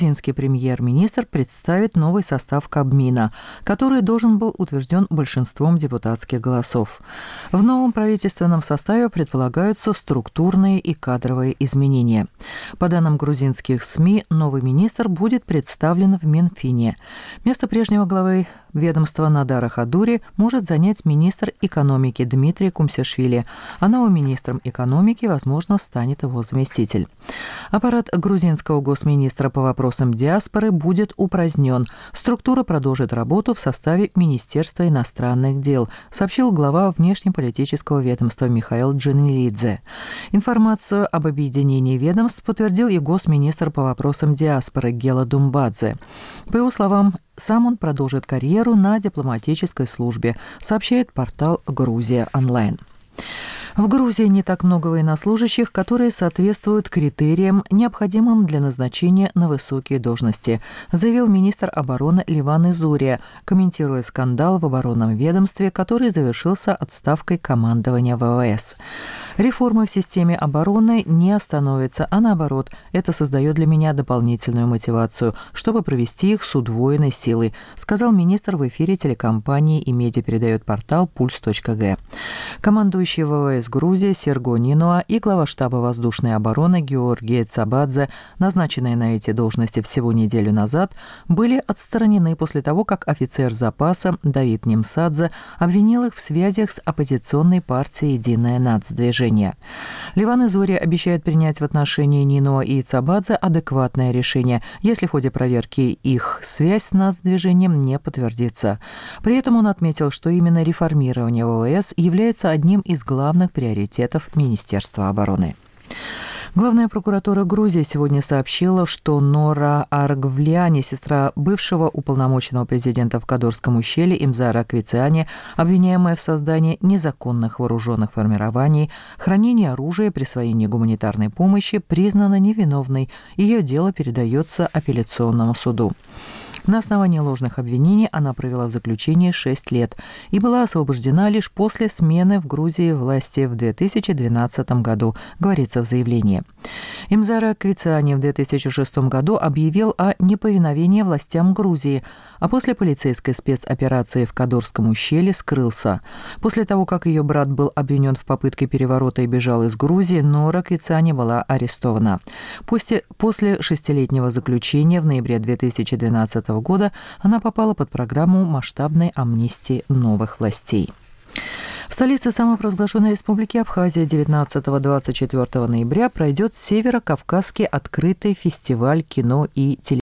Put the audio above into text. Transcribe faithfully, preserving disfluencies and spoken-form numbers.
Грузинский премьер-министр представит новый состав Кабмина, который должен был утвержден большинством депутатских голосов. В новом правительственном составе предполагаются структурные и кадровые изменения. По данным грузинских СМИ, новый министр будет представлен в Минфине. Место прежнего главы ведомства Надара Хадури может занять министр экономики Дмитрий Кумсешвили, а новым министром экономики, возможно, станет его заместитель. Аппарат грузинского госминистра по вопросам диаспоры будет упразднен. Структура продолжит работу в составе Министерства иностранных дел, сообщил глава внешнеполитического ведомства Михаил Джанилидзе. Информацию об объединении ведомств подтвердил и госминистр по вопросам диаспоры Гела Думбадзе. По его словам, сам он продолжит карьеру на дипломатической службе, сообщает портал «Грузия онлайн». В Грузии не так много военнослужащих, которые соответствуют критериям, необходимым для назначения на высокие должности, заявил министр обороны Ливан Изурия, комментируя скандал в оборонном ведомстве, который завершился отставкой командования ВВС. Реформы в системе обороны не остановятся, а наоборот, это создает для меня дополнительную мотивацию, чтобы провести их с удвоенной силой, сказал министр в эфире телекомпании и медиа передает портал пульс точка гэ. Командующий ВВС Грузии Серго Нинуа и глава штаба воздушной обороны Георгий Цабадзе, назначенные на эти должности всего неделю назад, были отстранены после того, как офицер запаса Давид Немсадзе обвинил их в связях с оппозиционной партией «Единое нацдвижение». Ливан Изурия обещает принять в отношении Нинуа и Цабадзе адекватное решение, если в ходе проверки их связь с нацдвижением не подтвердится. При этом он отметил, что именно реформирование ВВС является одним из главных приоритетов Министерства обороны. Главная прокуратура Грузии сегодня сообщила, что Нора Аргвляни, сестра бывшего уполномоченного президента в Кадорском ущелье Имзара Аквициани, обвиняемая в создании незаконных вооруженных формирований, хранении оружия, присвоении гуманитарной помощи, признана невиновной. Ее дело передается апелляционному суду. На основании ложных обвинений она провела в заключении шесть лет и была освобождена лишь после смены в Грузии власти в две тысячи двенадцатом году, говорится в заявлении. Имзара Аквициани в две тысячи шестом году объявил о неповиновении властям Грузии, а после полицейской спецоперации в Кадорском ущелье скрылся. После того, как ее брат был обвинен в попытке переворота и бежал из Грузии, Нора Аквициани была арестована. После, после шестилетнего заключения в ноябре две тысячи двенадцатого года она попала под программу масштабной амнистии новых властей. В столице самопровозглашенной республики Абхазия девятнадцатого-двадцать четвёртого ноября пройдет Северо-Кавказский открытый фестиваль кино и телевидения.